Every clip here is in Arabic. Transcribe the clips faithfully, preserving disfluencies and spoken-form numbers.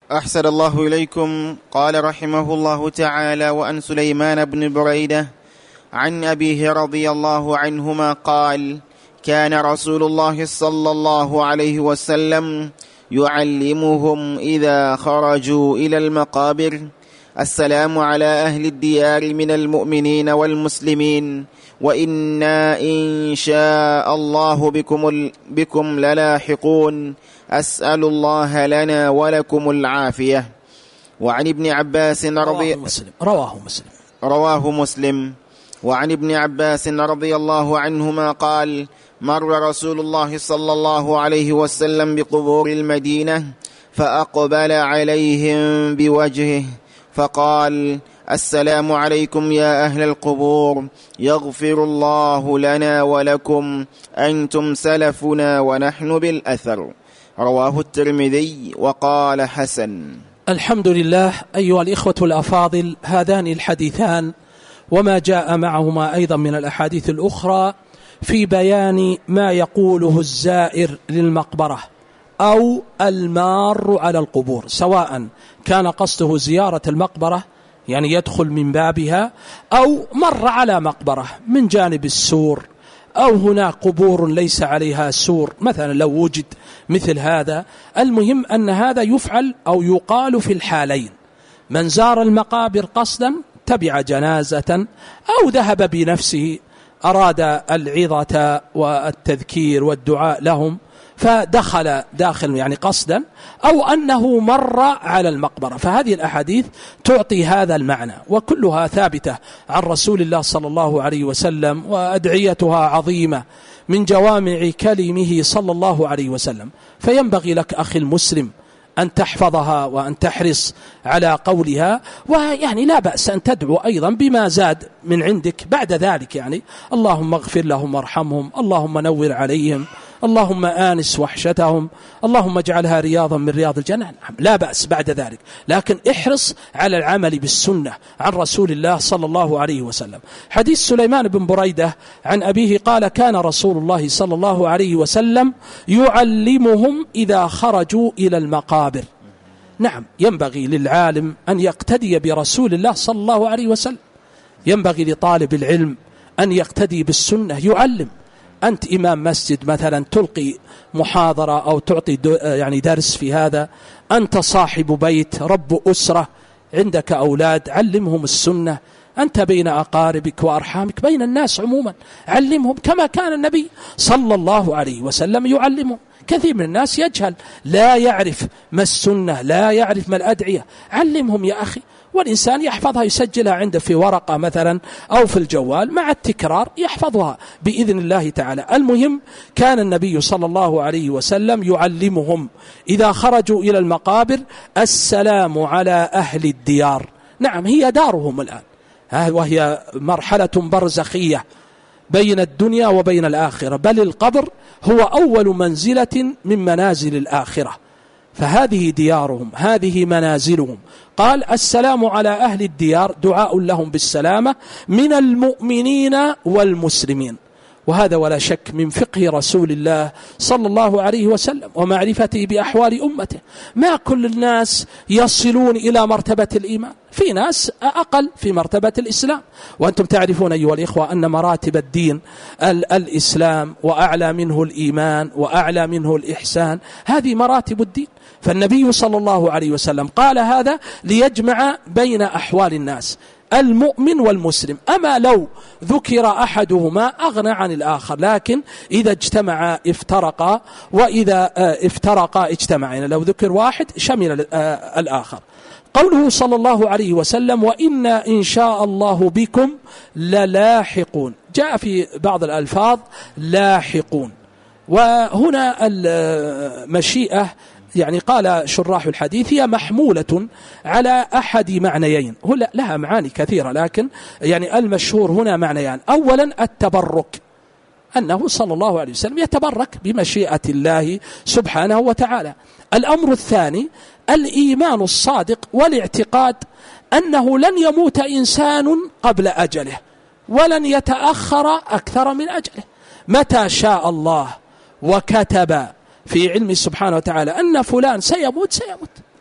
أحسن الله إليكم. قال رحمه الله تعالى: وأن سليمان بن بريدة عن أبيه رضي الله عنهما قال: كان رسول الله صلى الله عليه وسلم يعلمهم إذا خرجوا إلى المقابر: السلام على أهل الديار من المؤمنين والمسلمين، وإنا إن شاء الله بكم, بكم للاحقون، أسأل الله لنا ولكم العافية. وعن ابن عباس رضي رواه مسلم رواه مسلم رواه مسلم وعن ابن عباس رضي الله عنهما قال: مر رسول الله صلى الله عليه وسلم بقبور المدينة فأقبل عليهم بوجهه فقال: السلام عليكم يا أهل القبور، يغفر الله لنا ولكم، أنتم سلفنا ونحن بالأثر. رواه الترمذي وقال حسن. الحمد لله. أيها الإخوة الأفاضل، هذان الحديثان وما جاء معهما أيضا من الأحاديث الأخرى في بيان ما يقوله الزائر للمقبرة أو المار على القبور، سواء كان قصده زيارة المقبرة يعني يدخل من بابها، أو مر على مقبرة من جانب السور، أو هناك قبور ليس عليها سور مثلا لو وجد مثل هذا. المهم أن هذا يفعل أو يقال في الحالين: من زار المقابر قصدا تبع جنازة، أو ذهب بنفسه أراد العظة والتذكير والدعاء لهم فدخل داخل يعني قصدا، أو أنه مر على المقبرة. فهذه الأحاديث تعطي هذا المعنى، وكلها ثابتة عن رسول الله صلى الله عليه وسلم، وأدعيتها عظيمة من جوامع كلمه صلى الله عليه وسلم. فينبغي لك أخي المسلم أن تحفظها وأن تحرص على قولها، ويعني لا بأس أن تدعو أيضا بما زاد من عندك بعد ذلك، يعني اللهم اغفر لهم وارحمهم، اللهم نور عليهم، اللهم آنس وحشتهم، اللهم اجعلها رياضا من رياض الجنة، لا بأس بعد ذلك، لكن احرص على العمل بالسنة عن رسول الله صلى الله عليه وسلم. حديث سليمان بن بريدة عن أبيه قال: كان رسول الله صلى الله عليه وسلم يعلمهم إذا خرجوا إلى المقابر. نعم، ينبغي للعالم أن يقتدي برسول الله صلى الله عليه وسلم، ينبغي لطالب العلم أن يقتدي بالسنة، يعلم. أنت إمام مسجد مثلا تلقي محاضرة أو تعطي يعني درس في هذا، أنت صاحب بيت رب أسرة عندك أولاد، علمهم السنة. أنت بين أقاربك وأرحامك، بين الناس عموما، علمهم كما كان النبي صلى الله عليه وسلم يعلمهم. كثير من الناس يجهل، لا يعرف ما السنة، لا يعرف ما الأدعية، علمهم يا أخي. والإنسان يحفظها، يسجلها عنده في ورقة مثلا أو في الجوال، مع التكرار يحفظها بإذن الله تعالى. المهم كان النبي صلى الله عليه وسلم يعلمهم إذا خرجوا إلى المقابر: السلام على أهل الديار. نعم، هي دارهم الآن، وهي مرحلة برزخية بين الدنيا وبين الآخرة، بل القبر هو أول منزلة من منازل الآخرة، فهذه ديارهم، هذه منازلهم. قال: السلام على أهل الديار، دعاء لهم بالسلامة من المؤمنين والمسلمين. وهذا ولا شك من فقه رسول الله صلى الله عليه وسلم ومعرفته بأحوال أمته. ما كل الناس يصلون إلى مرتبة الإيمان، في ناس أقل في مرتبة الإسلام، وأنتم تعرفون أيها الإخوة أن مراتب الدين الإسلام، وأعلى منه الإيمان، وأعلى منه الإحسان، هذه مراتب الدين. فالنبي صلى الله عليه وسلم قال هذا ليجمع بين أحوال الناس، المؤمن والمسلم. أما لو ذكر أحدهما أغنى عن الآخر، لكن إذا اجتمع افترقا، وإذا افترقا اجتمعا، يعني لو ذكر واحد شمل الآخر. قوله صلى الله عليه وسلم: وإنا إن شاء الله بكم للاحقون، جاء في بعض الألفاظ لاحقون. وهنا المشيئة يعني قال شراح الحديث هي محمولة على أحد معنيين، هو لها معاني كثيرة، لكن يعني المشهور هنا معنيان. أولا التبرك، أنه صلى الله عليه وسلم يتبرك بمشيئة الله سبحانه وتعالى. الأمر الثاني الإيمان الصادق والاعتقاد أنه لن يموت إنسان قبل أجله، ولن يتأخر أكثر من أجله. متى شاء الله وكتب في علم سبحانه وتعالى أن فلان سيموت سيموت،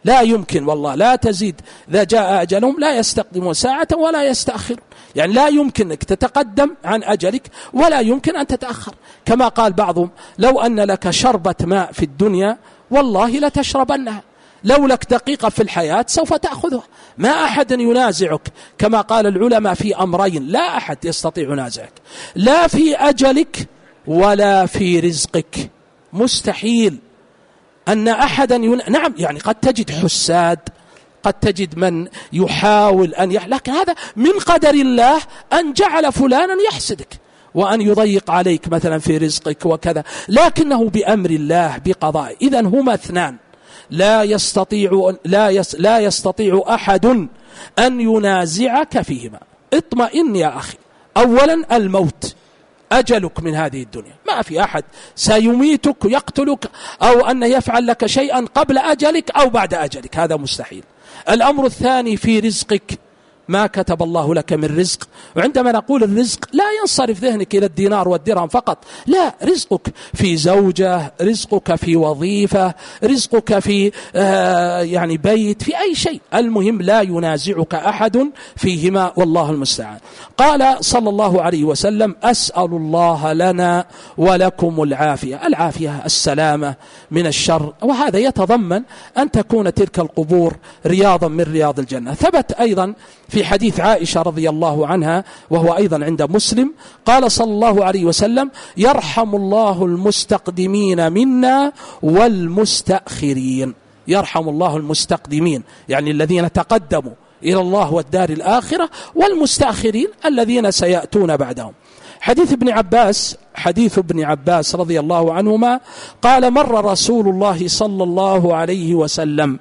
لا يمكن والله، لا تزيد إذا جاء أجلهم لا يستقدمون ساعة ولا يستأخر، يعني لا يمكنك تتقدم عن أجلك ولا يمكن أن تتأخر. كما قال بعضهم لو أن لك شربة ماء في الدنيا والله لتشربنها، لو لك دقيقة في الحياة سوف تأخذها، ما أحد ينازعك. كما قال العلماء في أمرين لا أحد يستطيع ينازعك، لا في أجلك ولا في رزقك، مستحيل أن أحدا ين... نعم يعني قد تجد حساد، قد تجد من يحاول أن يح... لكن هذا من قدر الله أن جعل فلانا يحسدك وأن يضيق عليك مثلا في رزقك وكذا، لكنه بأمر الله بقضاء. إذن هما اثنان لا يستطيع لا يس... لا يستطيع أحد أن ينازعك فيهما. اطمئن يا أخي، أولا الموت أجلك من هذه الدنيا، ما في أحد سيميتك يقتلك أو أن يفعل لك شيئا قبل أجلك أو بعد أجلك، هذا مستحيل. الأمر الثاني في رزقك، ما كتب الله لك من رزق. وعندما نقول الرزق لا ينصرف ذهنك إلى الدينار والدرهم فقط، لا، رزقك في زوجة، رزقك في وظيفة، رزقك في آه يعني بيت، في أي شيء، المهم لا ينازعك أحد فيهما والله المستعان. قال صلى الله عليه وسلم أسأل الله لنا ولكم العافية، العافية السلامة من الشر، وهذا يتضمن أن تكون تلك القبور رياضا من رياض الجنة. ثبت أيضا في حديث عائشة رضي الله عنها وهو أيضا عند مسلم، قال صلى الله عليه وسلم يرحم الله المستقدمين منا والمستأخرين. يرحم الله المستقدمين يعني الذين تقدموا إلى الله والدار الآخرة، والمستأخرين الذين سيأتون بعدهم. حديث ابن عباس حديث ابن عباس رضي الله عنهما قال مر رسول الله صلى الله عليه وسلم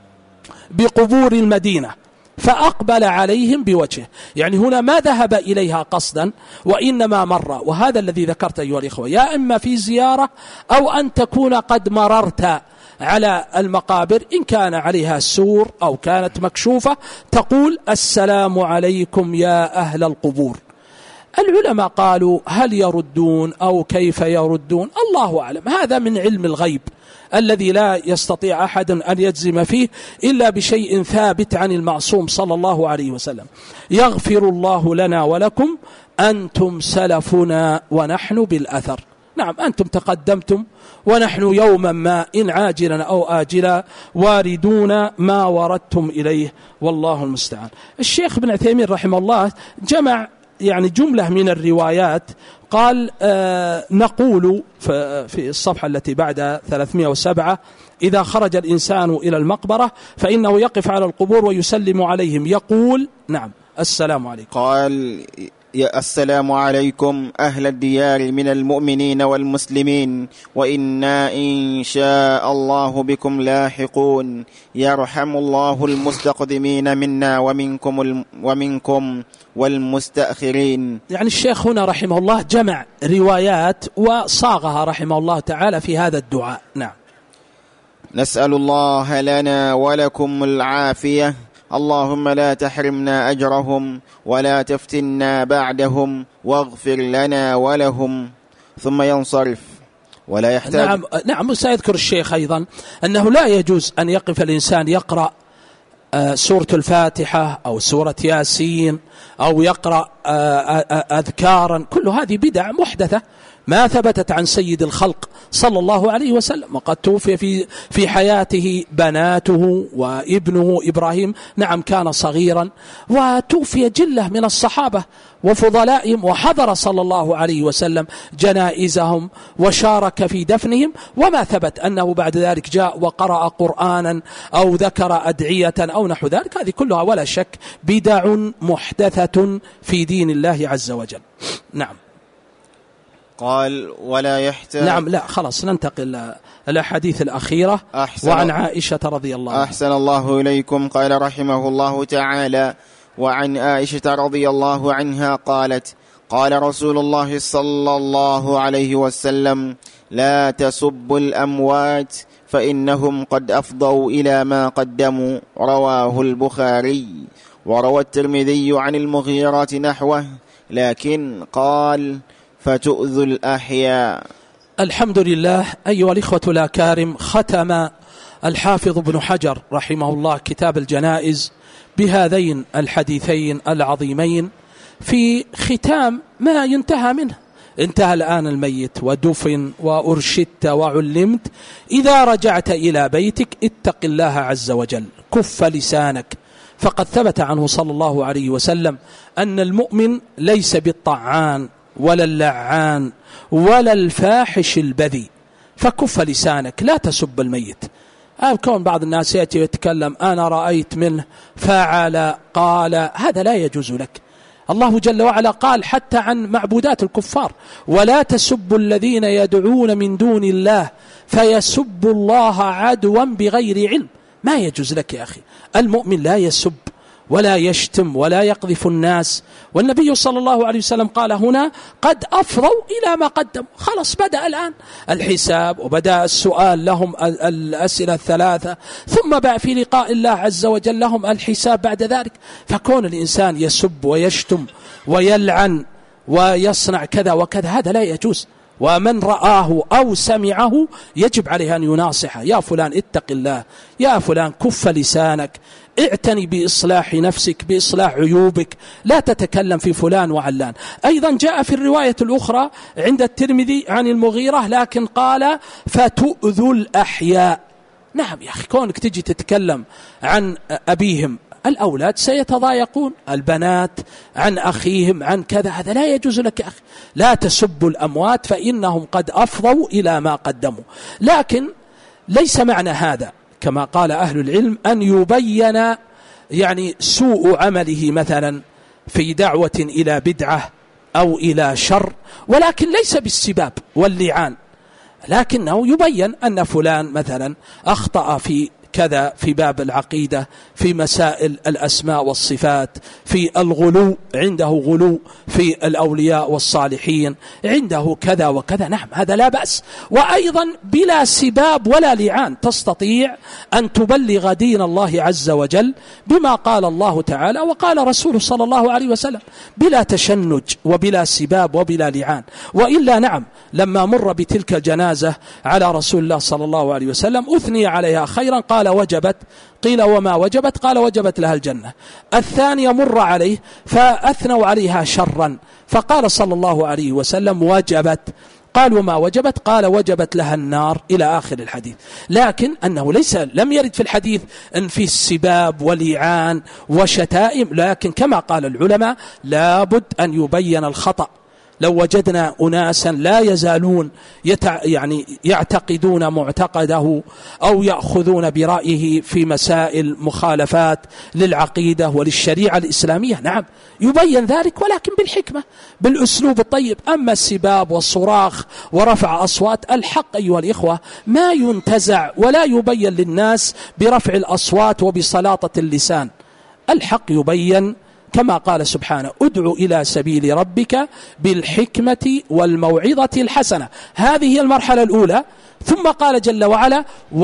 بقبور المدينة فأقبل عليهم بوجهه، يعني هنا ما ذهب إليها قصدا وإنما مر، وهذا الذي ذكرت أيها الإخوة، يا إما في زيارة أو أن تكون قد مررت على المقابر إن كان عليها سور أو كانت مكشوفة، تقول السلام عليكم يا أهل القبور. العلماء قالوا هل يردون أو كيف يردون الله أعلم، هذا من علم الغيب الذي لا يستطيع أحد أن يجزم فيه إلا بشيء ثابت عن المعصوم صلى الله عليه وسلم. يغفر الله لنا ولكم أنتم سلفنا ونحن بالأثر. نعم أنتم تقدمتم ونحن يوما ما إن عاجلا أو آجلا واردون ما وردتم إليه والله المستعان. الشيخ ابن عثيمين رحمه الله جمع يعني جملة من الروايات، قال آه نقول في الصفحة التي بعد ثلاثمائة وسبعة إذا خرج الإنسان إلى المقبرة فإنه يقف على القبور ويسلم عليهم يقول نعم السلام عليكم. قال يا السلام عليكم أهل الديار من المؤمنين والمسلمين وإنا إن شاء الله بكم لاحقون يرحم الله المستقدمين منا ومنكم ومنكم والمستأخرين. يعني الشيخ هنا رحمه الله جمع روايات وصاغها رحمه الله تعالى في هذا الدعاء. نعم. نسأل الله لنا ولكم العافية، اللهم لا تحرمنا أجرهم ولا تفتنا بعدهم واغفر لنا ولهم، ثم ينصرف ولا يحتاج. نعم نعم سيذكر الشيخ أيضا أنه لا يجوز أن يقف الإنسان يقرأ سورة الفاتحة أو سورة ياسين أو يقرأ أذكارا، كل هذه بدع محدثة ما ثبتت عن سيد الخلق صلى الله عليه وسلم، وقد توفي في في حياته بناته وابنه إبراهيم، نعم كان صغيرا، وتوفي جلة من الصحابة وفضلائهم، وحضر صلى الله عليه وسلم جنائزهم وشارك في دفنهم، وما ثبت أنه بعد ذلك جاء وقرأ قرآنا أو ذكر أدعية أو نحو ذلك. هذه كلها ولا شك بدع محدثة في دين الله عز وجل. نعم. قال ولا يحتاج. نعم لا خلاص ننتقل الأحاديث الأخيرة. وعن عائشة رضي الله عنها. أحسن الله إليكم. قال رحمه الله تعالى وعن عائشة رضي الله عنها قالت قال رسول الله صلى الله عليه وسلم لا تسبوا الأموات فإنهم قد أفضوا إلى ما قدموا، رواه البخاري. وروى الترمذي عن المغيرة نحوه لكن قال فتؤذوا الأحياء. الحمد لله أيها الإخوة الأكارم، ختم الحافظ ابن حجر رحمه الله كتاب الجنائز بهذين الحديثين العظيمين في ختام ما ينتهى منه. انتهى الآن الميت ودفن وأرشدت وعلمت، إذا رجعت إلى بيتك اتق الله عز وجل، كف لسانك، فقد ثبت عنه صلى الله عليه وسلم أن المؤمن ليس بالطعان ولا اللعان ولا الفاحش البذي، فكف لسانك، لا تسب الميت. كون بعض الناس يأتي ويتكلم أنا رأيت منه فعل قال، هذا لا يجوز لك. الله جل وعلا قال حتى عن معبودات الكفار: ولا تسبوا الذين يدعون من دون الله فيسبوا الله عدوا بغير علم. ما يجوز لك يا أخي. المؤمن لا يسب ولا يشتم ولا يقذف الناس. والنبي صلى الله عليه وسلم قال هنا: قد أفضوا إلى ما قدموا. خلاص بدأ الآن الحساب وبدأ السؤال لهم الأسئلة الثلاثة، ثم بقى في لقاء الله عز وجل لهم الحساب بعد ذلك. فكون الإنسان يسب ويشتم ويلعن ويصنع كذا وكذا هذا لا يجوز. ومن رآه أو سمعه يجب عليه أن يناصحه: يا فلان اتق الله، يا فلان كف لسانك، اعتني بإصلاح نفسك، بإصلاح عيوبك، لا تتكلم في فلان وعلان. أيضا جاء في الرواية الأخرى عند الترمذي عن المغيرة لكن قال: فتؤذوا الأحياء. نعم يا أخي، كونك تجي تتكلم عن أبيهم، الأولاد سيتضايقون، البنات عن أخيهم عن كذا، هذا لا يجوز لك يا أخي. لا تسبوا الأموات فإنهم قد أفضوا إلى ما قدموا. لكن ليس معنى هذا كما قال أهل العلم أن يبين يعني سوء عمله مثلا في دعوة إلى بدعة أو إلى شر، ولكن ليس بالسباب واللعان، لكنه يبين أن فلان مثلا أخطأ في كذا في باب العقيدة، في مسائل الأسماء والصفات، في الغلو، عنده غلو في الأولياء والصالحين، عنده كذا وكذا. نعم هذا لا بأس. وأيضا بلا سباب ولا لعان تستطيع أن تبلغ دين الله عز وجل بما قال الله تعالى وقال رسوله صلى الله عليه وسلم، بلا تشنج وبلا سباب وبلا لعان. وإلا نعم لما مر بتلك الجنازة على رسول الله صلى الله عليه وسلم أثني عليها خيرا، قال وجبت، قيل وما وجبت، قال وجبت لها الجنة. الثانية مر عليه فأثنوا عليها شرا، فقال صلى الله عليه وسلم وجبت، قال وما وجبت، قال وجبت لها النار، إلى آخر الحديث. لكن أنه ليس لم يرد في الحديث أن في السباب ولعان وشتائم، لكن كما قال العلماء لابد أن يبين الخطأ. لو وجدنا أناسا لا يزالون يتع يعني يعتقدون معتقده أو يأخذون برأيه في مسائل مخالفات للعقيدة وللشريعة الإسلامية، نعم يبين ذلك ولكن بالحكمة بالأسلوب الطيب. أما السباب والصراخ ورفع أصوات، الحق أيها الإخوة ما ينتزع ولا يبين للناس برفع الأصوات وبسلاطة اللسان. الحق يبين كما قال سبحانه: ادع إلى سبيل ربك بالحكمة والموعظة الحسنة. هذه هي المرحلة الأولى. ثم قال جل وعلا: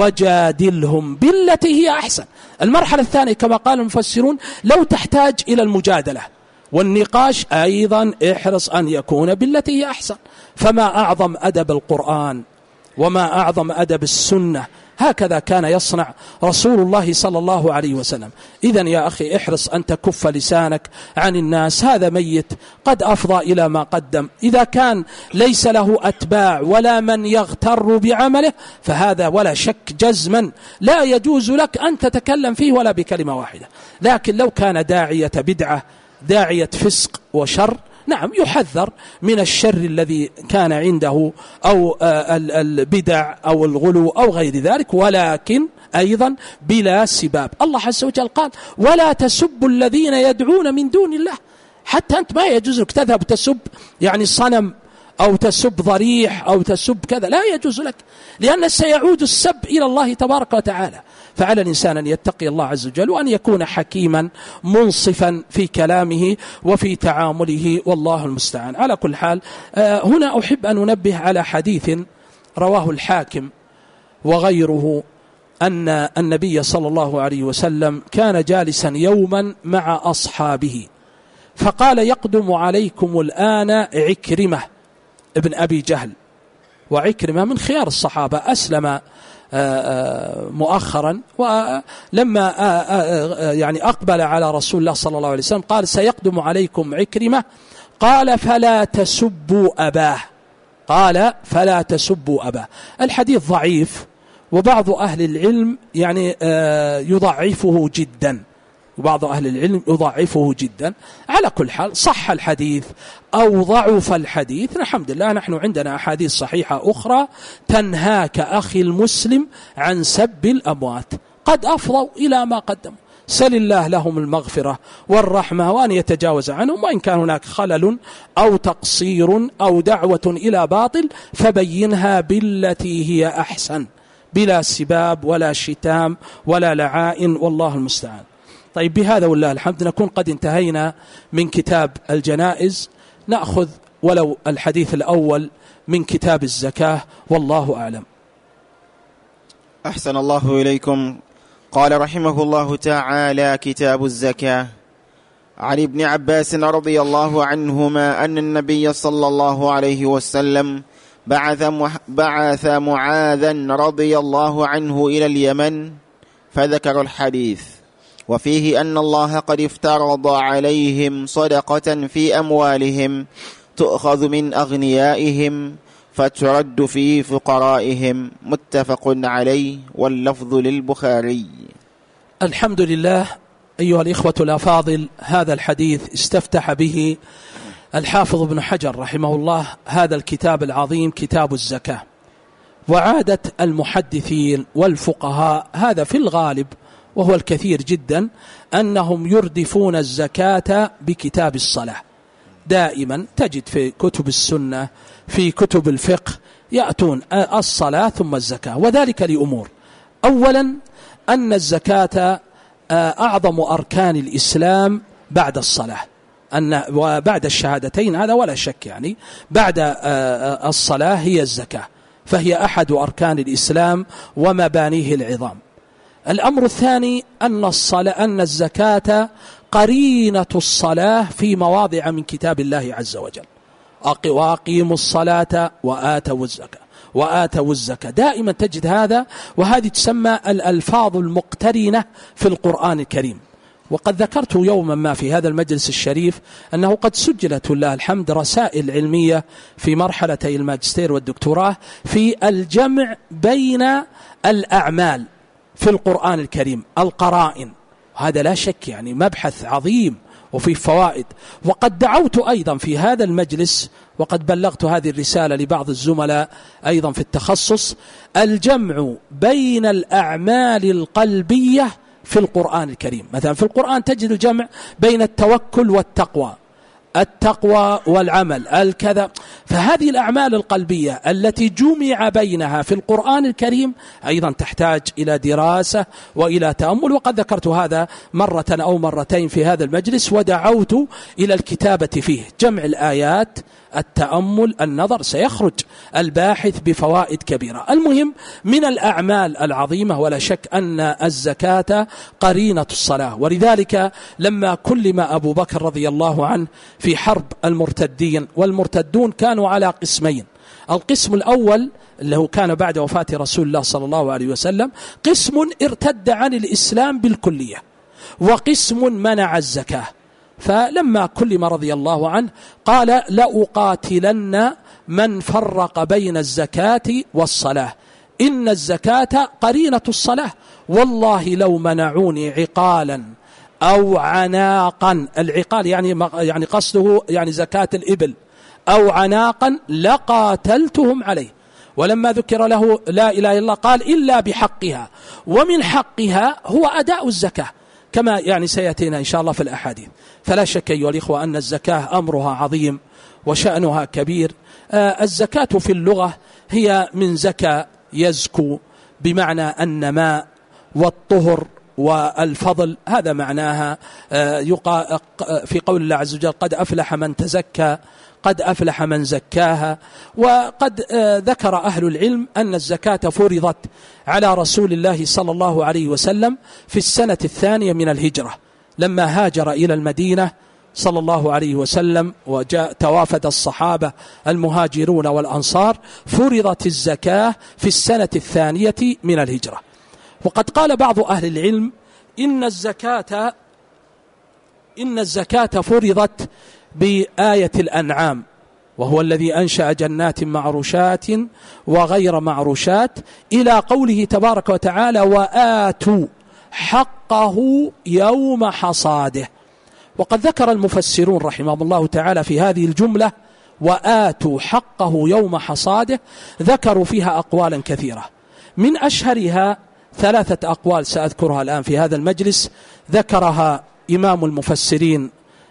وجادلهم بالتي هي أحسن. المرحلة الثانية كما قال المفسرون لو تحتاج إلى المجادلة والنقاش، أيضا احرص أن يكون بالتي هي أحسن. فما أعظم أدب القرآن وما أعظم أدب السنة، هكذا كان يصنع رسول الله صلى الله عليه وسلم. إذن يا أخي احرص أن تكف لسانك عن الناس. هذا ميت قد أفضى إلى ما قدم، إذا كان ليس له أتباع ولا من يغتر بعمله فهذا ولا شك جزما لا يجوز لك أن تتكلم فيه ولا بكلمة واحدة. لكن لو كان داعية بدعة، داعية فسق وشر، نعم يحذر من الشر الذي كان عنده أو البدع أو الغلو أو غير ذلك، ولكن أيضا بلا سباب. الله عز وجل قال: ولا تسبوا الذين يدعون من دون الله. حتى أنت ما يجوز لك تذهب تسب يعني صنم أو تسب ضريح أو تسب كذا، لا يجوز لك، لأن سيعود السب إلى الله تبارك وتعالى. فعلى الإنسان أن يتقي الله عز وجل وأن يكون حكيما منصفا في كلامه وفي تعامله، والله المستعان. على كل حال هنا أحب أن أنبه على حديث رواه الحاكم وغيره أن النبي صلى الله عليه وسلم كان جالسا يوما مع أصحابه فقال: يقدم عليكم الآن عكرمة ابن أبي جهل، وعكرمة من خيار الصحابة، أسلم مؤخرا، ولما يعني أقبل على رسول الله صلى الله عليه وسلم قال سيقدم عليكم عكرمة، قال فلا تسبوا أباه، قال فلا تسبوا أباه. الحديث ضعيف، وبعض أهل العلم يعني يضعفه جدا، وبعض أهل العلم يضعفه جدا. على كل حال صح الحديث أو ضعف الحديث، الحمد لله نحن عندنا أحاديث صحيحة أخرى تنهاك أخي المسلم عن سب الأموات، قد أفضوا إلى ما قدموا، سل الله لهم المغفرة والرحمة وأن يتجاوز عنهم، وإن كان هناك خلل أو تقصير أو دعوة إلى باطل فبينها بالتي هي أحسن، بلا سباب ولا شتام ولا لعائن، والله المستعان. طيب، بهذا والله الحمد نكون قد انتهينا من كتاب الجنائز، نأخذ ولو الحديث الأول من كتاب الزكاة، والله أعلم. أحسن الله إليكم. قال رحمه الله تعالى: كتاب الزكاة. عن ابن عباس رضي الله عنهما أن النبي صلى الله عليه وسلم بعث, بعث معاذا رضي الله عنه إلى اليمن، فذكر الحديث، وفيه أن الله قد افترض عليهم صدقة في أموالهم تؤخذ من أغنيائهم فترد في فقرائهم، متفق عليه، واللفظ للبخاري. الحمد لله. أيها الإخوة الأفاضل، هذا الحديث استفتح به الحافظ ابن حجر رحمه الله هذا الكتاب العظيم، كتاب الزكاة. وعادة المحدثين والفقهاء هذا في الغالب وهو الكثير جدا أنهم يردفون الزكاة بكتاب الصلاة. دائما تجد في كتب السنة، في كتب الفقه، يأتون الصلاة ثم الزكاة، وذلك لأمور: أولا أن الزكاة أعظم أركان الإسلام بعد الصلاة، أن وبعد الشهادتين هذا ولا شك، يعني بعد الصلاة هي الزكاة، فهي أحد أركان الإسلام ومبانيه العظام. الأمر الثاني أن الصلاة أن الزكاة قرينة الصلاة في مواضع من كتاب الله عز وجل: وأقيموا الصلاة وآتوا الزكاة وآتوا الزكاة. دائما تجد هذا، وهذه تسمى الألفاظ المقترنة في القرآن الكريم. وقد ذكرت يوما ما في هذا المجلس الشريف أنه قد سجلت لله الحمد رسائل علمية في مرحلتي الماجستير والدكتوراه في الجمع بين الأعمال في القرآن الكريم، القرائن. هذا لا شك يعني مبحث عظيم وفيه فوائد. وقد دعوت أيضا في هذا المجلس، وقد بلغت هذه الرسالة لبعض الزملاء أيضا في التخصص، الجمع بين الأعمال القلبية في القرآن الكريم. مثلا في القرآن تجد الجمع بين التوكل والتقوى، التقوى والعمل الكذا. فهذه الأعمال القلبية التي جمع بينها في القرآن الكريم أيضا تحتاج إلى دراسة وإلى تأمل، وقد ذكرت هذا مرة أو مرتين في هذا المجلس، ودعوت إلى الكتابة فيه، جمع الآيات، التأمل، النظر، سيخرج الباحث بفوائد كبيرة. المهم من الأعمال العظيمة، ولا شك أن الزكاة قرينة الصلاة. ولذلك لما كلم أبو بكر رضي الله عنه في حرب المرتدين، والمرتدون كانوا على قسمين: القسم الأول اللي هو كان بعد وفاة رسول الله صلى الله عليه وسلم، قسم ارتد عن الإسلام بالكلية، وقسم منع الزكاة. فلما كلم رضي الله عنه قال: لأقاتلن من فرق بين الزكاة والصلاة، إن الزكاة قرينة الصلاة، والله لو منعوني عقالا أو عناقا، العقال يعني يعني قصده يعني زكاة الإبل، أو عناقا لقاتلتهم عليه. ولما ذكر له لا إله إلا الله قال: إلا بحقها، ومن حقها هو أداء الزكاة، كما يعني سيأتينا إن شاء الله في الأحاديث. فلا شك أيها الإخوة أن الزكاة أمرها عظيم وشأنها كبير. آه الزكاة في اللغة هي من زكاة يزكو، بمعنى النماء والطهر والفضل، هذا معناها. آه يقا في قول الله عز وجل: قد أفلح من تزكى، قد أفلح من زكاها. وقد آه ذكر أهل العلم أن الزكاة فرضت على رسول الله صلى الله عليه وسلم في السنة الثانية من الهجرة، لما هاجر إلى المدينة صلى الله عليه وسلم وجاء توافد الصحابة المهاجرون والأنصار فرضت الزكاة في السنة الثانية من الهجرة. وقد قال بعض أهل العلم إن الزكاة إن الزكاة فرضت بآية الأنعام، وهو الذي أنشأ جنات معروشات وغير معروشات، إلى قوله تبارك وتعالى وآتوا حقه يوم حصاده. وقد ذكر المفسرون رحمهم الله تعالى في هذه الجملة وآتوا حقه يوم حصاده ذكروا فيها أقوالا كثيرة، من أشهرها ثلاثة أقوال سأذكرها الآن في هذا المجلس، ذكرها إمام المفسرين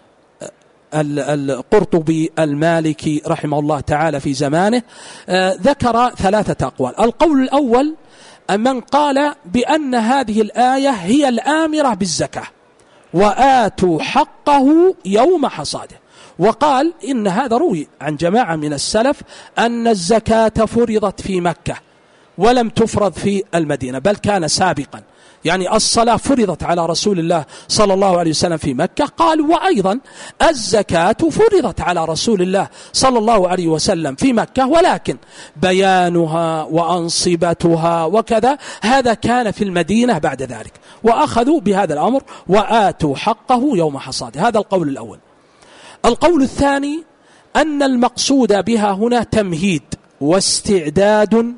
القرطبي المالكي رحمه الله تعالى في زمانه، ذكر ثلاثة أقوال. القول الأول من قال بأن هذه الآية هي الآمرة بالزكاة وآتوا حقه يوم حصاده، وقال إن هذا روي عن جماعة من السلف أن الزكاة فرضت في مكة ولم تفرض في المدينة، بل كان سابقا، يعني الصلاة فرضت على رسول الله صلى الله عليه وسلم في مكة. قال وأيضا الزكاة فرضت على رسول الله صلى الله عليه وسلم في مكة، ولكن بيانها وأنصبتها وكذا هذا كان في المدينة بعد ذلك، وأخذوا بهذا الأمر وآتوا حقه يوم حصاده. هذا القول الأول. القول الثاني أن المقصود بها هنا تمهيد واستعداد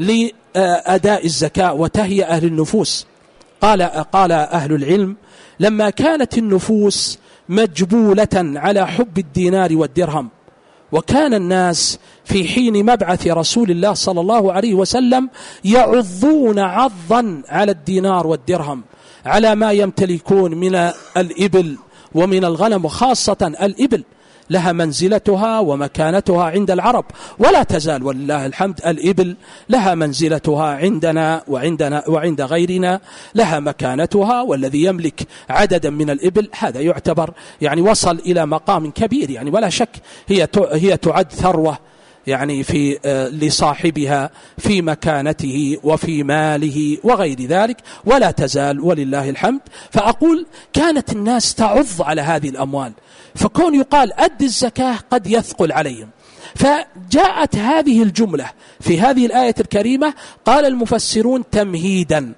لأداء الزكاة وتهيئة للنفوس. قال قال أهل العلم لما كانت النفوس مجبولة على حب الدينار والدرهم، وكان الناس في حين مبعث رسول الله صلى الله عليه وسلم يعضون عضا على الدينار والدرهم على ما يمتلكون من الإبل ومن الغنم، وخاصة الإبل لها منزلتها ومكانتها عند العرب، ولا تزال ولله الحمد الإبل لها منزلتها عندنا وعندنا وعند غيرنا لها مكانتها، والذي يملك عددا من الإبل هذا يعتبر يعني وصل إلى مقام كبير، يعني ولا شك هي هي تعد ثروة يعني في لصاحبها في مكانته وفي ماله وغير ذلك، ولا تزال ولله الحمد. فأقول كانت الناس تعض على هذه الأموال، فكون يقال أد الزكاة قد يثقل عليهم، فجاءت هذه الجملة في هذه الآية الكريمة قال المفسرون تمهيدا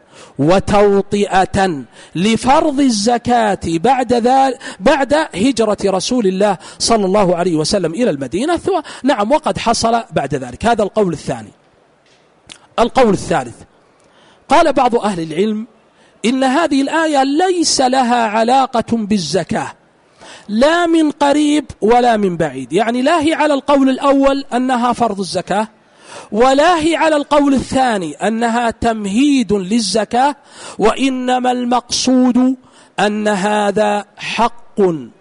وتوطئة لفرض الزكاة بعد ذلك بعد هجرة رسول الله صلى الله عليه وسلم إلى المدينة. نعم، وقد حصل بعد ذلك. هذا القول الثاني. القول الثالث قال بعض أهل العلم إن هذه الآية ليس لها علاقة بالزكاة لا من قريب ولا من بعيد، يعني لا هي على القول الأول أنها فرض الزكاة، ولا هي على القول الثاني أنها تمهيد للزكاة، وإنما المقصود أن هذا حق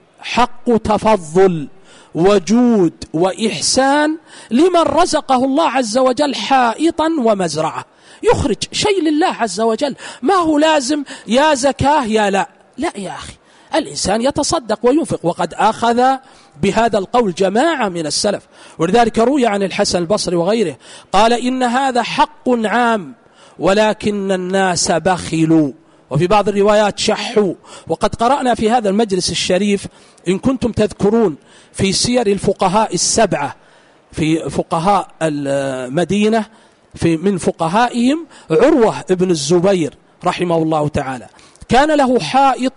حق تفضل وجود وإحسان لمن رزقه الله عز وجل حائطا ومزرعة، يخرج شيء لله عز وجل، ما هو لازم يا زكاة يا لا لا يا أخي، الإنسان يتصدق وينفق. وقد أخذ بهذا القول جماعة من السلف، ولذلك روي عن الحسن البصري وغيره قال إن هذا حق عام ولكن الناس بخلوا، وفي بعض الروايات شحوا. وقد قرأنا في هذا المجلس الشريف إن كنتم تذكرون في سير الفقهاء السبعة، في فقهاء المدينة في من فقهائهم عروة ابن الزبير رحمه الله تعالى، كان له حائط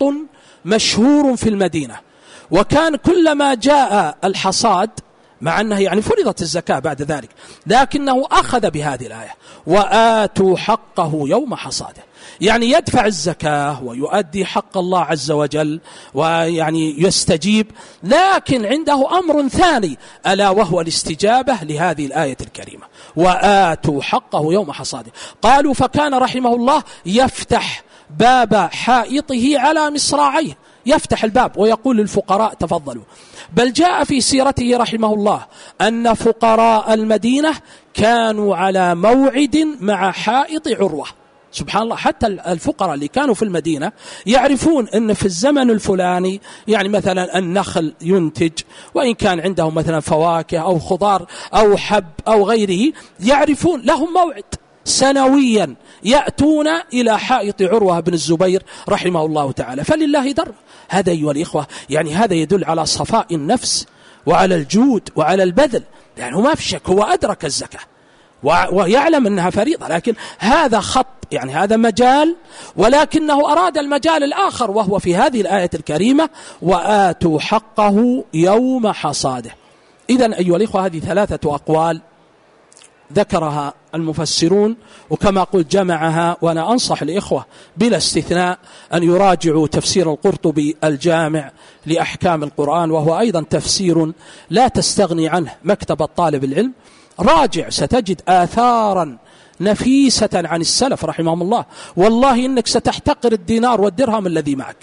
مشهور في المدينة، وكان كلما جاء الحصاد مع أنه يعني فرضت الزكاة بعد ذلك، لكنه أخذ بهذه الآية وآتوا حقه يوم حصاده، يعني يدفع الزكاة ويؤدي حق الله عز وجل ويعني يستجيب، لكن عنده أمر ثاني ألا وهو الاستجابة لهذه الآية الكريمة وآتوا حقه يوم حصاده. قالوا فكان رحمه الله يفتح باب حائطه على مصراعيه، يفتح الباب ويقول للفقراء تفضلوا. بل جاء في سيرته رحمه الله أن فقراء المدينة كانوا على موعد مع حائط عروة، سبحان الله. حتى الفقراء اللي كانوا في المدينة يعرفون أن في الزمن الفلاني يعني مثلا النخل ينتج، وإن كان عندهم مثلا فواكه أو خضار أو حب أو غيره، يعرفون لهم موعد سنويا يأتون إلى حائط عروة بن الزبير رحمه الله تعالى، فلله در. هذا أيها الإخوة يعني هذا يدل على صفاء النفس وعلى الجود وعلى البذل، لأنه ما في شك هو أدرك الزكاة ويعلم أنها فريضة، لكن هذا خط، يعني هذا مجال، ولكنه أراد المجال الآخر وهو في هذه الآية الكريمة وآتوا حقه يوم حصاده. إذن أيها الإخوة هذه ثلاثة أقوال ذكرها المفسرون، وكما قلت جمعها، وأنا أنصح الإخوة بلا استثناء أن يراجعوا تفسير القرطبي الجامع لأحكام القرآن، وهو أيضا تفسير لا تستغني عنه مكتبة طالب العلم. راجع ستجد آثارا نفيسة عن السلف رحمهم الله، والله إنك ستحتقر الدينار والدرهم الذي معك،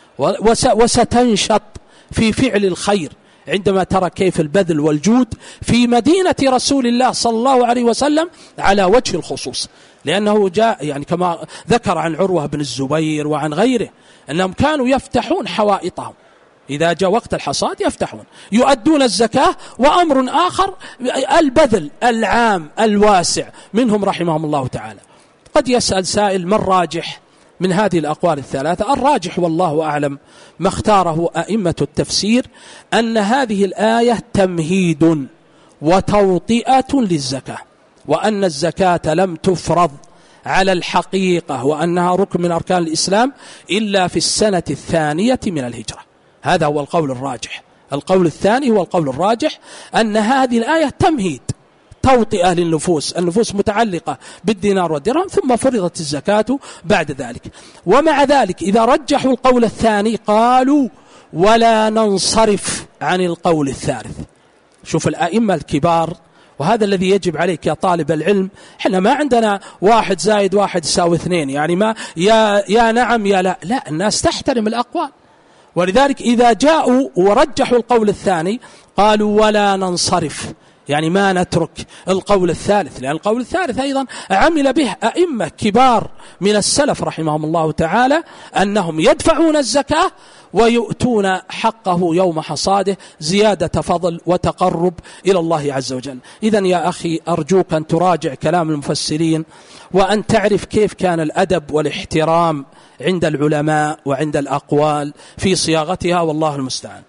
وستنشط في فعل الخير عندما ترى كيف البذل والجود في مدينة رسول الله صلى الله عليه وسلم على وجه الخصوص، لأنه جاء يعني كما ذكر عن عروة بن الزبير وعن غيره أنهم كانوا يفتحون حوائطهم إذا جاء وقت الحصاد، يفتحون يؤدون الزكاة. وأمر آخر البذل العام الواسع منهم رحمهم الله تعالى. قد يسأل سائل ما الراجح من هذه الأقوال الثلاثة؟ الراجح والله أعلم ما اختاره أئمة التفسير أن هذه الآية تمهيد وتوطئة للزكاة، وأن الزكاة لم تفرض على الحقيقة وأنها ركن من أركان الإسلام إلا في السنة الثانية من الهجرة. هذا هو القول الراجح. القول الثاني هو القول الراجح أن هذه الآية تمهيد توطئة للنفوس، النفوس متعلقة بالدينار والدرهم، ثم فرضت الزكاة بعد ذلك. ومع ذلك إذا رجحوا القول الثاني قالوا ولا ننصرف عن القول الثالث. شوف الأئمة الكبار، وهذا الذي يجب عليك يا طالب العلم. احنا ما عندنا واحد زائد واحد يساوي اثنين، يعني ما يا, يا نعم يا لا، لا، الناس تحترم الأقوال. ولذلك إذا جاءوا ورجحوا القول الثاني قالوا ولا ننصرف، يعني ما نترك القول الثالث، لأن القول الثالث أيضا عمل به أئمة كبار من السلف رحمهم الله تعالى، أنهم يدفعون الزكاة ويؤتون حقه يوم حصاده زيادة فضل وتقرب إلى الله عز وجل. إذن يا أخي أرجوك أن تراجع كلام المفسرين، وأن تعرف كيف كان الأدب والاحترام عند العلماء وعند الأقوال في صياغتها، والله المستعان.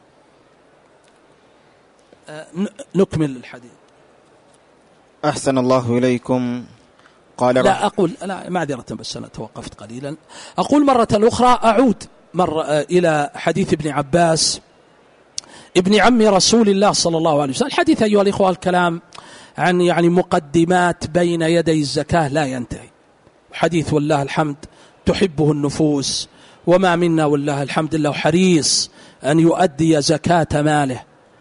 نكمل الحديث. أحسن الله إليكم. قال لا أقول لا معذرة، بس أنا توقفت قليلا. أقول مرة أخرى أعود مرة إلى حديث ابن عباس ابن عم رسول الله صلى الله عليه وسلم. الحديث أيها الإخوة الكلام عن يعني مقدمات بين يدي الزكاة لا ينتهي. حديث والله الحمد تحبه النفوس، وما منا والله الحمد لله حريص أن يؤدي زكاة ماله،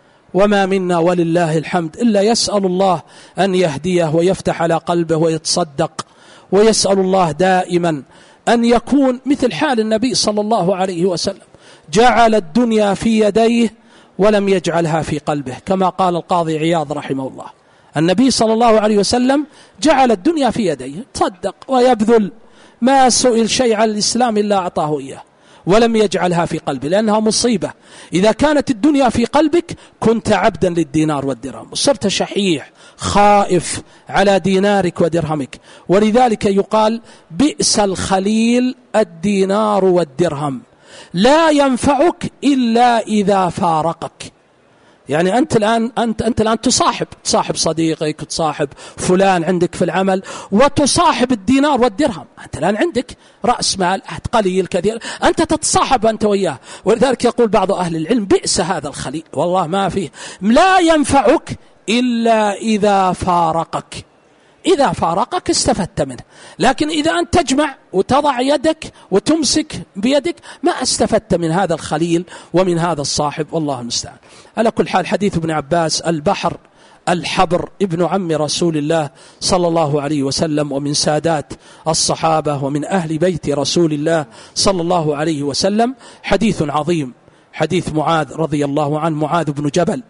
وما منا ولله الحمد إلا يسأل الله أن يهديه ويفتح على قلبه ويتصدق، ويسأل الله دائما أن يكون مثل حال النبي صلى الله عليه وسلم، جعل الدنيا في يديه ولم يجعلها في قلبه، كما قال القاضي عياض رحمه الله. النبي صلى الله عليه وسلم جعل الدنيا في يديه، تصدق ويبذل، ما سئل شيء على الإسلام إلا أعطاه إياه، ولم يجعلها في قلبه، لأنها مصيبة. إذا كانت الدنيا في قلبك كنت عبدا للدينار والدرهم، وصرت شحيح خائف على دينارك ودرهمك. ولذلك يقال بئس الخليل الدينار والدرهم، لا ينفعك إلا إذا فارقك. يعني أنت الآن أنت أنت الآن تصاحب تصاحب صديقك، تصاحب فلان عندك في العمل، وتصاحب الدينار والدرهم. أنت الآن عندك رأس مال قليل كثير، أنت تتصاحب أنت وياه. ولذلك يقول بعض أهل العلم بئس هذا الخليل، والله ما فيه، لا ينفعك إلا إذا فارقك. إذا فارقك استفدت منه، لكن إذا أنت تجمع وتضع يدك وتمسك بيدك ما استفدت من هذا الخليل ومن هذا الصاحب، والله المستعان. على كل حال حديث ابن عباس البحر الحبر ابن عم رسول الله صلى الله عليه وسلم، ومن سادات الصحابة ومن أهل بيت رسول الله صلى الله عليه وسلم، حديث عظيم، حديث معاذ رضي الله عنه. معاذ بن جبل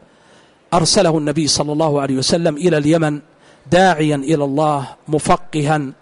أرسله النبي صلى الله عليه وسلم إلى اليمن داعيا إلى الله، مفقها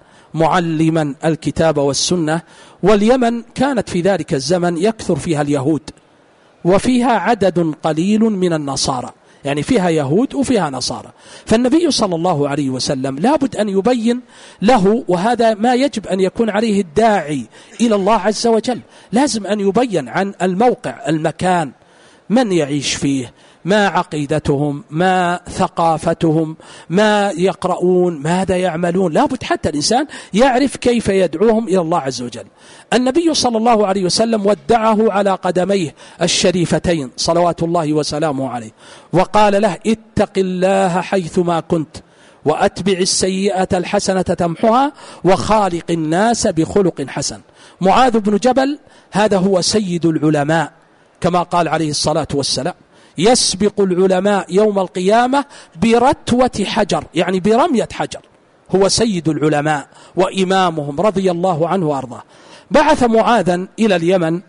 معلما الكتاب والسنة. واليمن كانت في ذلك الزمن يكثر فيها اليهود، وفيها عدد قليل من النصارى، يعني فيها يهود وفيها نصارى. فالنبي صلى الله عليه وسلم لابد أن يبين له، وهذا ما يجب أن يكون عليه الداعي إلى الله عز وجل، لازم أن يبين عن الموقع، المكان، من يعيش فيه، ما عقيدتهم، ما ثقافتهم، ما يقرؤون، ماذا يعملون. لابد حتى الإنسان يعرف كيف يدعوهم إلى الله عز وجل. النبي صلى الله عليه وسلم ودعه على قدميه الشريفتين صلوات الله وسلامه عليه، وقال له: اتق الله حيثما كنت، وأتبع السيئة الحسنة تمحها، وخالق الناس بخلق حسن. معاذ بن جبل هذا هو سيد العلماء كما قال عليه الصلاة والسلام: يسبق العلماء يوم القيامة برتوة حجر، يعني برمية حجر. هو سيد العلماء وإمامهم رضي الله عنه وأرضاه. بعث معاذا إلى اليمن،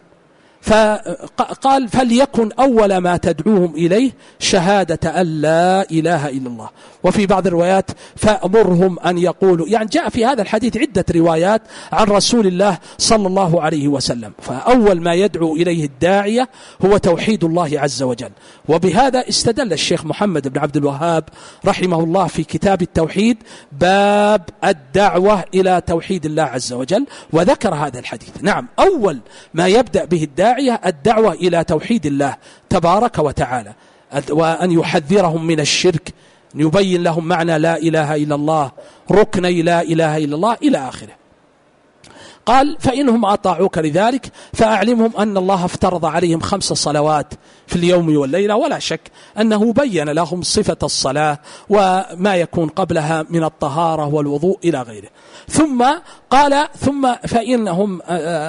فقال: فليكن أول ما تدعوهم إليه شهادة أن لا إله إلا الله. وفي بعض الروايات: فأمرهم أن يقولوا. يعني جاء في هذا الحديث عدة روايات عن رسول الله صلى الله عليه وسلم. فأول ما يدعو إليه الداعية هو توحيد الله عز وجل. وبهذا استدل الشيخ محمد بن عبد الوهاب رحمه الله في كتاب التوحيد باب الدعوة إلى توحيد الله عز وجل، وذكر هذا الحديث. نعم، أول ما يبدأ به الداعية الدعوة إلى توحيد الله تبارك وتعالى، وأن يحذرهم من الشرك، يبين لهم معنى لا إله إلا الله، ركني لا إله إلا الله إلى آخره. قال: فإنهم أطاعوك لذلك فأعلمهم أن الله افترض عليهم خمس صلوات في اليوم والليلة، ولا شك أنه بين لهم صفة الصلاة وما يكون قبلها من الطهارة والوضوء إلى غيره. ثم قال: ثم فإنهم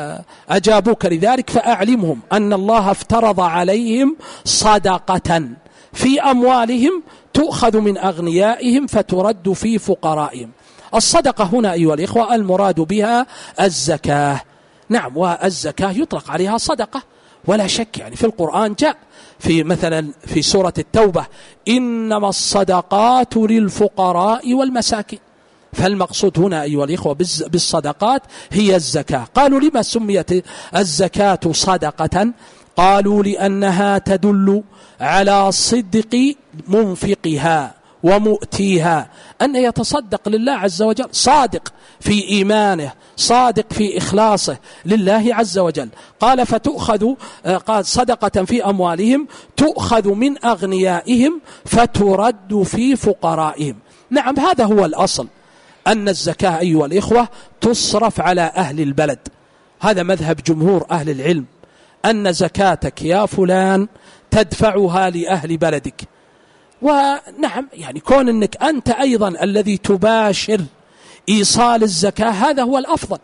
أجابوك لذلك فأعلمهم أن الله افترض عليهم صدقة في أموالهم تؤخذ من أغنيائهم فترد في فقرائهم. الصدقة هنا أيها الإخوة المراد بها الزكاة. نعم، والزكاة يطلق عليها صدقة ولا شك. يعني في القرآن جاء في مثلا في سورة التوبة: إنما الصدقات للفقراء والمساكين. فالمقصود هنا أيها الإخوة بالصدقات هي الزكاة. قالوا: لما سميت الزكاة صدقة؟ قالوا: لأنها تدل على صدق منفقها ومؤتيها، أن يتصدق لله عز وجل، صادق في إيمانه، صادق في إخلاصه لله عز وجل. قال: فتؤخذ قال صدقة في أموالهم تؤخذ من أغنيائهم فترد في فقرائهم. نعم، هذا هو الأصل، أن الزكاة أيها الإخوة تصرف على أهل البلد. هذا مذهب جمهور أهل العلم، أن زكاتك يا فلان تدفعها لأهل بلدك. ونعم، يعني كون أنك أنت أيضا الذي تباشر إيصال الزكاة هذا هو الأفضل.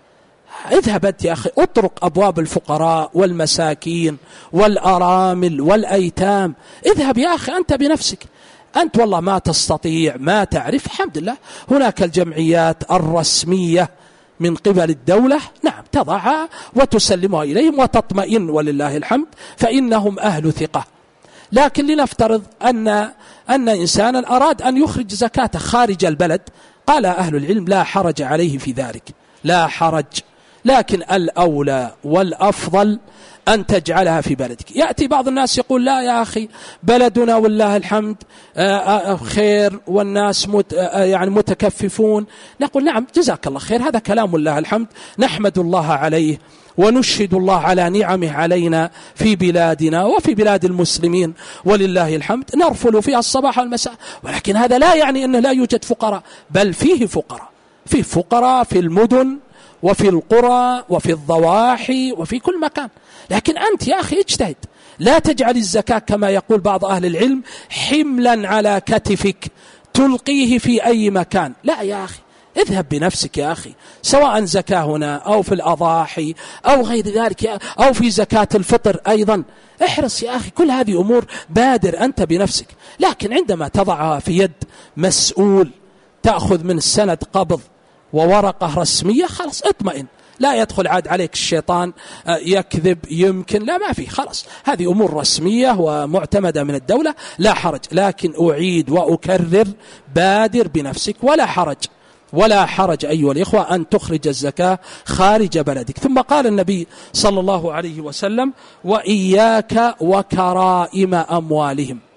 اذهب أنت يا أخي، اطرق أبواب الفقراء والمساكين والأرامل والأيتام. اذهب يا أخي أنت بنفسك. أنت والله ما تستطيع، ما تعرف، الحمد لله هناك الجمعيات الرسمية من قبل الدولة، نعم، تضعها وتسلمها إليهم وتطمئن ولله الحمد، فإنهم أهل ثقة. لكن لنفترض أن أن إنسانا أراد أن يخرج زكاته خارج البلد، قال أهل العلم: لا حرج عليه في ذلك، لا حرج، لكن الأولى والأفضل أن تجعلها في بلدك. يأتي بعض الناس يقول: لا يا أخي، بلدنا والله الحمد خير والناس مت يعني متكففون. نقول: نعم، جزاك الله خير، هذا كلام الله الحمد، نحمد الله عليه ونشهد الله على نعمه علينا في بلادنا وفي بلاد المسلمين ولله الحمد، نرفل فيها الصباح والمساء. ولكن هذا لا يعني أنه لا يوجد فقراء، بل فيه فقراء، فيه فقراء في المدن وفي القرى وفي الضواحي وفي كل مكان. لكن أنت يا أخي اجتهد، لا تجعل الزكاة كما يقول بعض أهل العلم حملا على كتفك تلقيه في أي مكان. لا يا أخي، اذهب بنفسك يا أخي، سواء زكاة هنا أو في الأضاحي أو غير ذلك أو في زكاة الفطر أيضا. احرص يا أخي، كل هذه أمور بادر أنت بنفسك. لكن عندما تضعها في يد مسؤول تأخذ من السند قبض وورقة رسمية، خلاص اطمئن، لا يدخل عاد عليك الشيطان يكذب يمكن، لا، ما في، خلاص هذه أمور رسمية ومعتمدة من الدولة، لا حرج. لكن أعيد وأكرر: بادر بنفسك، ولا حرج ولا حرج أيها الإخوة أن تخرج الزكاة خارج بلدك. ثم قال النبي صلى الله عليه وسلم: وإياك وكرائم أموالهم.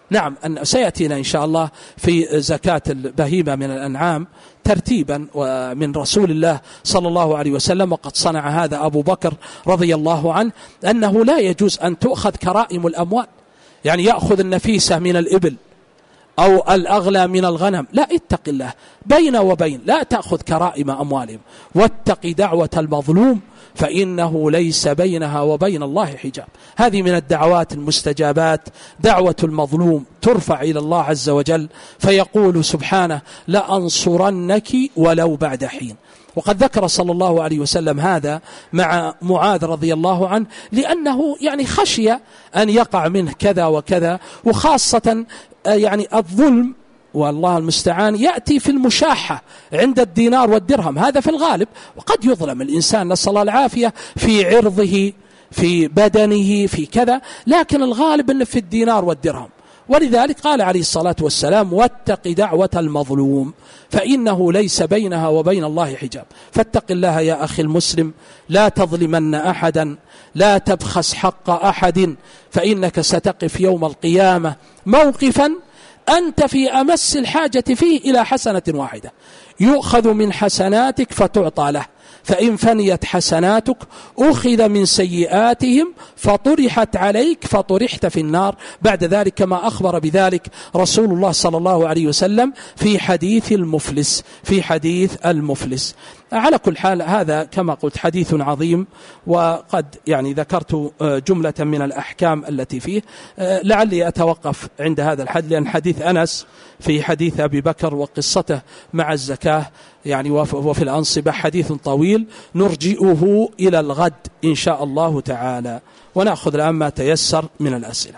نعم أن سيأتينا إن شاء الله في زكاة البهيمة من الأنعام ترتيبا من رسول الله صلى الله عليه وسلم، وقد صنع هذا أبو بكر رضي الله عنه، أنه لا يجوز أن تؤخذ كرائم الأموال، يعني يأخذ النفيسة من الإبل أو الأغلى من الغنم، لا، اتق الله بين وبين، لا تأخذ كرائم أموالهم، واتق دعوة المظلوم فإنه ليس بينها وبين الله حجاب. هذه من الدعوات المستجابات، دعوة المظلوم ترفع إلى الله عز وجل فيقول سبحانه لأنصرنك ولو بعد حين. وقد ذكر صلى الله عليه وسلم هذا مع معاذ رضي الله عنه، لأنه يعني خشي أن يقع منه كذا وكذا، وخاصة يعني الظلم والله المستعان يأتي في المشاحة عند الدينار والدرهم، هذا في الغالب، وقد يظلم الإنسان نسأل الله العافية في عرضه في بدنه في كذا، لكن الغالب أنه في الدينار والدرهم. ولذلك قال عليه الصلاة والسلام واتق دعوة المظلوم فإنه ليس بينها وبين الله حجاب. فاتق الله يا أخي المسلم، لا تظلمن أحدا، لا تبخس حق أحد، فإنك ستقف يوم القيامة موقفا أنت في أمس الحاجة فيه إلى حسنة واحدة، يؤخذ من حسناتك فتعطى له، فإن فنيت حسناتك أخذ من سيئاتهم فطرحت عليك فطرحت في النار. بعد ذلك كما أخبر بذلك رسول الله صلى الله عليه وسلم في حديث المفلس في حديث المفلس. على كل حال هذا كما قلت حديث عظيم، وقد يعني ذكرت جملة من الأحكام التي فيه، لعلي أتوقف عند هذا الحد، لأن حديث أنس في حديث أبي بكر وقصته مع الزكاة يعني وفي الأنصبة حديث طويل نرجئه إلى الغد إن شاء الله تعالى، ونأخذ الآن ما تيسر من الأسئلة.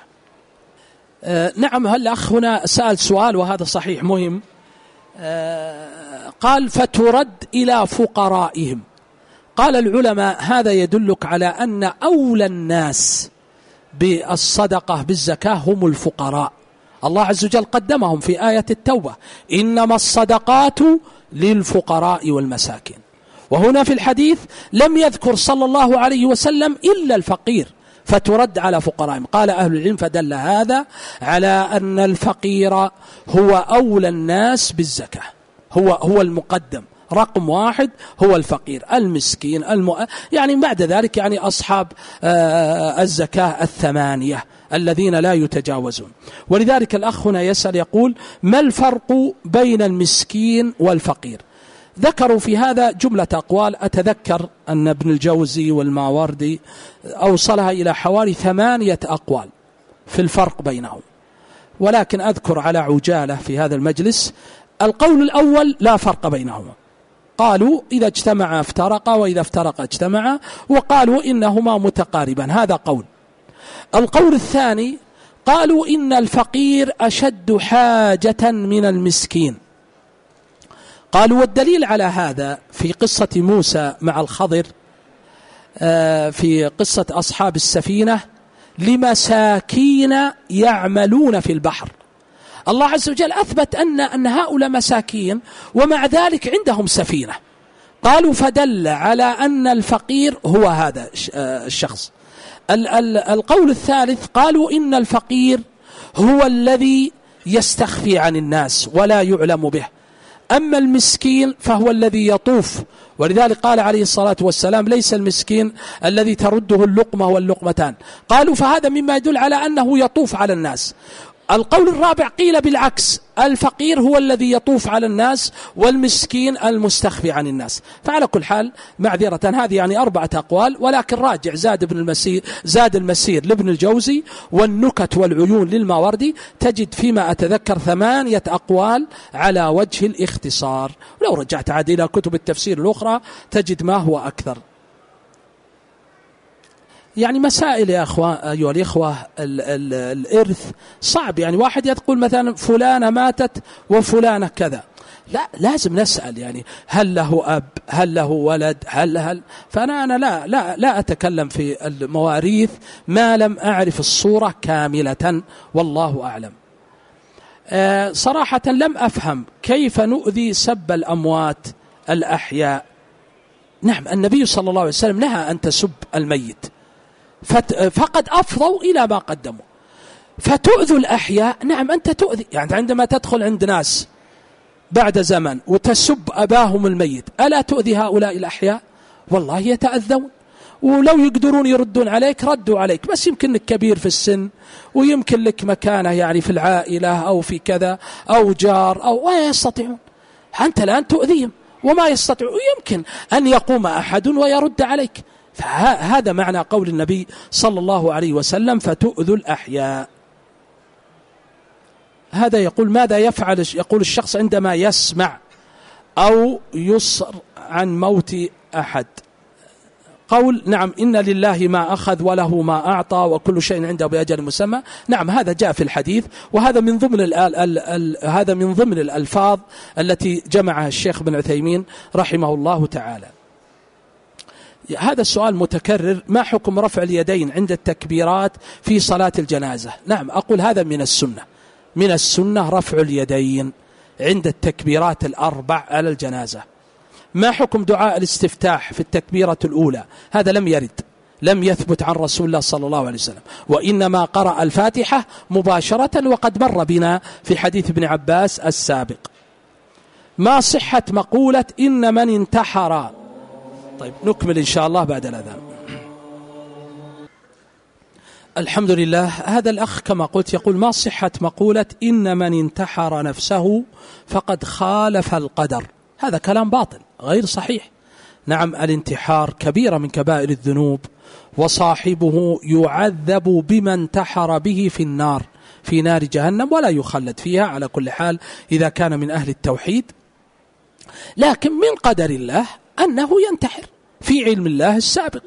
آه نعم، هل الأخ هنا سأل سؤال وهذا صحيح مهم، آه قال فترد إلى فقرائهم. قال العلماء هذا يدلك على أن أولى الناس بالصدقة بالزكاة هم الفقراء. الله عز وجل قدمهم في آية التوبة إنما الصدقات للفقراء والمساكين، وهنا في الحديث لم يذكر صلى الله عليه وسلم إلا الفقير فترد على فقرائهم. قال أهل العلم فدل هذا على أن الفقير هو أولى الناس بالزكاة، هو هو المقدم، رقم واحد هو الفقير المسكين الم... يعني بعد ذلك يعني أصحاب آه الزكاة الثمانية الذين لا يتجاوزون. ولذلك الأخ هنا يسأل يقول ما الفرق بين المسكين والفقير؟ ذكروا في هذا جملة أقوال، أتذكر أن ابن الجوزي والماوردي أوصلها إلى حوالي ثمانية أقوال في الفرق بينهم، ولكن أذكر على عجالة في هذا المجلس. القول الأول لا فرق بينهما، قالوا إذا اجتمع افترقا وإذا افترقا اجتمعا، وقالوا إنهما متقاربان، هذا قول. القول الثاني قالوا إن الفقير أشد حاجة من المسكين. قالوا والدليل على هذا في قصة موسى مع الخضر في قصة أصحاب السفينة لمساكين يعملون في البحر. الله عز وجل أثبت أن أن هؤلاء مساكين ومع ذلك عندهم سفينة، قالوا فدل على أن الفقير هو هذا الشخص. القول الثالث قالوا إن الفقير هو الذي يستخفي عن الناس ولا يعلم به، أما المسكين فهو الذي يطوف. ولذلك قال عليه الصلاة والسلام ليس المسكين الذي ترده اللقمة واللقمتان. قالوا فهذا مما يدل على أنه يطوف على الناس. القول الرابع قيل بالعكس، الفقير هو الذي يطوف على الناس والمسكين المستخفي عن الناس. فعلى كل حال معذرة هذه يعني أربعة أقوال، ولكن راجع زاد ابن المسير زاد المسير لابن الجوزي والنكت والعيون للماوردي، تجد فيما أتذكر ثمانية أقوال على وجه الاختصار، ولو رجعت عاد إلى كتب التفسير الأخرى تجد ما هو أكثر. يعني مسائل يا أخوة أيها الإخوة ال ال الإرث صعب، يعني واحد يقول مثلا فلانة ماتت وفلانة كذا، لا لازم نسأل يعني هل له أب هل له ولد هل هل فأنا أنا لا لا لا أتكلم في المواريث ما لم أعرف الصورة كاملة، والله أعلم. أه صراحة لم أفهم كيف نؤذي سب الأموات الأحياء. نعم النبي صلى الله عليه وسلم نهى أن تسب الميت، فقد أفضوا إلى ما قدموا، فتؤذوا الأحياء. نعم أنت تؤذي، يعني عندما تدخل عند ناس بعد زمن وتسب أباهم الميت، ألا تؤذي هؤلاء الأحياء؟ والله يتأذون، ولو يقدرون يردون عليك ردوا عليك، بس يمكن لك كبير في السن ويمكن لك مكانة يعني في العائلة أو في كذا أو جار أو ولا يستطيعون، أنت الآن تؤذيهم وما يستطيعون، يمكن أن يقوم أحد ويرد عليك. فهذا معنى قول النبي صلى الله عليه وسلم فتؤذوا الأحياء. هذا يقول ماذا يفعل يقول الشخص عندما يسمع أو يصر عن موت أحد؟ قول نعم إن لله ما أخذ وله ما أعطى وكل شيء عنده بأجل مسمى. نعم هذا جاء في الحديث، وهذا من ضمن ال ال ال هذا من ضمن الألفاظ التي جمعها الشيخ بن عثيمين رحمه الله تعالى. هذا السؤال متكرر: ما حكم رفع اليدين عند التكبيرات في صلاة الجنازة؟ نعم أقول هذا من السنة، من السنة رفع اليدين عند التكبيرات الأربع على الجنازة. ما حكم دعاء الاستفتاح في التكبيرة الأولى؟ هذا لم يرد، لم يثبت عن رسول الله صلى الله عليه وسلم، وإنما قرأ الفاتحة مباشرة، وقد مر بنا في حديث ابن عباس السابق. ما صحة مقولة إن من انتحر؟ طيب نكمل إن شاء الله بعد الأذان. الحمد لله. هذا الأخ كما قلت يقول: ما صحة مقولة إن من انتحر نفسه فقد خالف القدر؟ هذا كلام باطل غير صحيح. نعم الانتحار كبيرة من كبائر الذنوب، وصاحبه يعذب بما انتحر به في النار، في نار جهنم، ولا يخلد فيها على كل حال إذا كان من أهل التوحيد. لكن من قدر الله أنه ينتحر في علم الله السابق.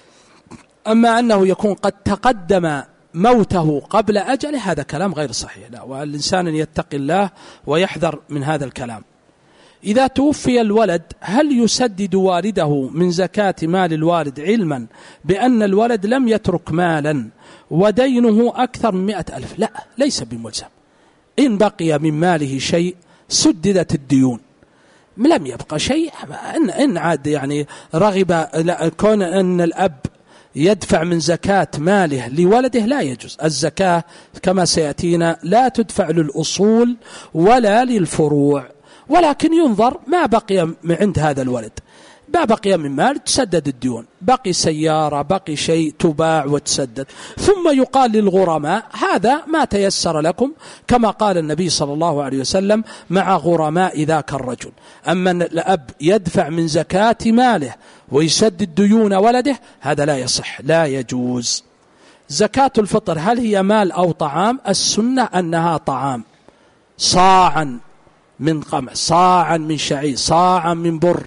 أما أنه يكون قد تقدم موته قبل أجله هذا كلام غير صحيح. لا، والإنسان يتقي الله ويحذر من هذا الكلام. إذا توفي الولد هل يسدد والده من زكاة مال الوالد، علما بأن الولد لم يترك مالا ودينه أكثر من مئة ألف؟ لا، ليس بملزم. إن بقي من ماله شيء سددت الديون، لم يبقى شيء إن, إن عاد يعني رغب كون أن الأب يدفع من زكاة ماله لولده لا يجوز. الزكاة كما سيأتينا لا تدفع للأصول ولا للفروع، ولكن ينظر ما بقي من عند هذا الولد، ما بقي من مال تسدد الديون، بقي سيارة بقي شيء تباع وتسدد، ثم يقال للغرماء هذا ما تيسر لكم، كما قال النبي صلى الله عليه وسلم: مع غرماء ذاك الرجل. أما الأب يدفع من زكاة ماله ويسدد ديون ولده هذا لا يصح، لا يجوز. زكاة الفطر هل هي مال أو طعام؟ السنة أنها طعام، صاعا من قمح، صاعا من شعير، صاعا من بر،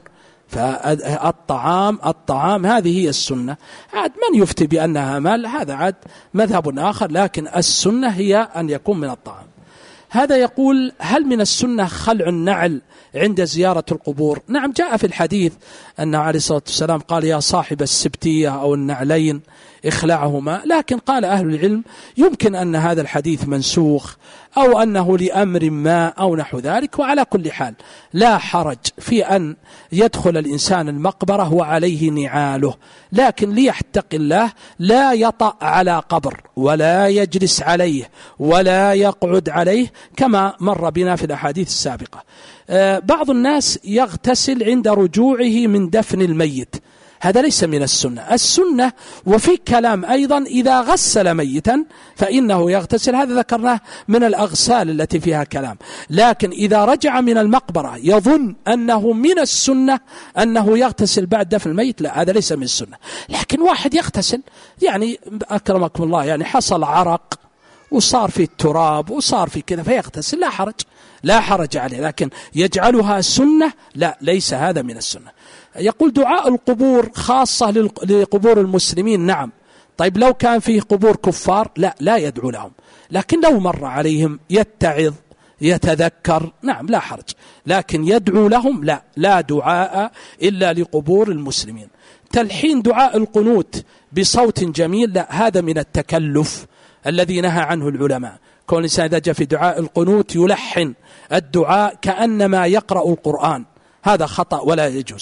فالطعام الطعام هذه هي السنة. عاد من يفتي بأنها مال هذا عاد مذهب آخر، لكن السنة هي أن يكون من الطعام. هذا يقول: هل من السنة خلع النعل عند زيارة القبور؟ نعم جاء في الحديث أن عليه الصلاة والسلام قال: يا صاحب السبتية أو النعلين اخلعهما، لكن قال أهل العلم يمكن أن هذا الحديث منسوخ أو أنه لأمر ما أو نحو ذلك، وعلى كل حال لا حرج في أن يدخل الإنسان المقبرة وعليه نعاله، لكن ليتق الله لا يطأ على قبر ولا يجلس عليه ولا يقعد عليه كما مر بنا في الأحاديث السابقة. بعض الناس يغتسل عند رجوعه من دفن الميت، هذا ليس من السنة. السنة وفي كلام أيضا إذا غسل ميتا فإنه يغتسل، هذا ذكرناه من الأغسال التي فيها كلام. لكن إذا رجع من المقبرة يظن أنه من السنة أنه يغتسل بعد دفن الميت، لا، هذا ليس من السنة. لكن واحد يغتسل يعني أكرمكم الله يعني حصل عرق وصار في التراب وصار في كذا فيغتسل، لا حرج، لا حرج عليه، لكن يجعلها سنة لا، ليس هذا من السنة. يقول: دعاء القبور خاصة لقبور المسلمين؟ نعم. طيب لو كان فيه قبور كفار لا لا يدعو لهم، لكن لو مر عليهم يتعظ يتذكر نعم لا حرج، لكن يدعو لهم لا، لا دعاء إلا لقبور المسلمين. تلحين دعاء القنوت بصوت جميل لا، هذا من التكلف الذي نهى عنه العلماء. كون الإنسان إذا جاء في دعاء القنوت يلحن الدعاء كأنما يقرأ القرآن، هذا خطأ ولا يجوز.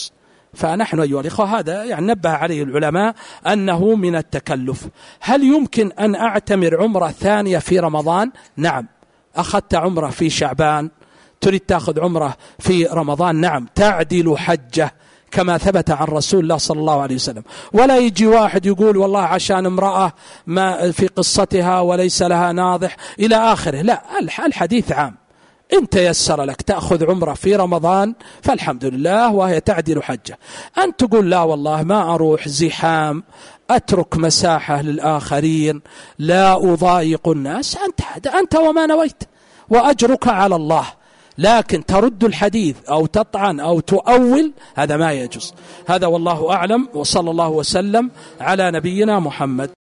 فنحن أيها الإخوة هذا يعني نبه عليه العلماء أنه من التكلف. هل يمكن أن أعتمر عمرة ثانية في رمضان؟ نعم. أخذت عمرة في شعبان تريد تأخذ عمرة في رمضان، نعم، تعدل حجة كما ثبت عن رسول الله صلى الله عليه وسلم. ولا يجي واحد يقول والله عشان امرأة ما في قصتها وليس لها ناضح إلى آخره، لا، الحديث عام. إن تيسر لك تأخذ عمرة في رمضان فالحمد لله وهي تعدل حجة. أن تقول لا والله ما أروح زحام، أترك مساحة للآخرين، لا أضايق الناس، أنت, أنت وما نويت وأجرك على الله. لكن ترد الحديث أو تطعن أو تؤول هذا ما يجوز. هذا والله أعلم، وصلى الله وسلم على نبينا محمد.